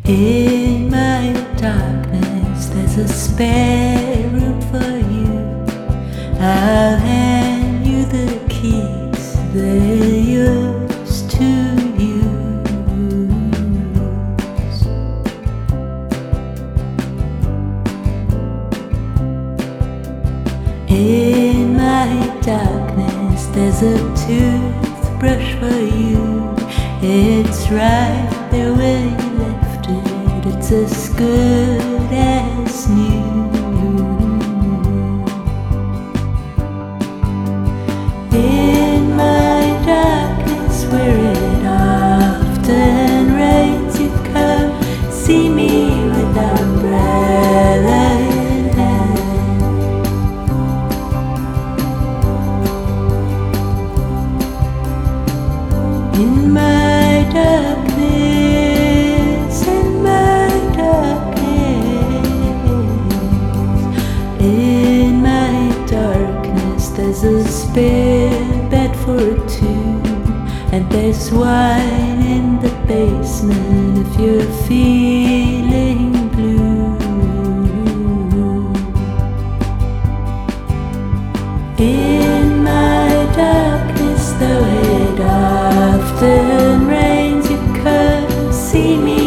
In my darkness, there's a spare room for you. I'll hand you the keys, they're yours to use. In my darkness, there's a toothbrush for you. It's right there where you left it. It's as good as new. In my darkness, where it often rains, you come see me with umbrella in hand. In my darkness, in my darkness, in my darkness, there's a spare bed for two, and there's wine in the basement if you're feeling blue. In my darkness, though it often rains, you come see me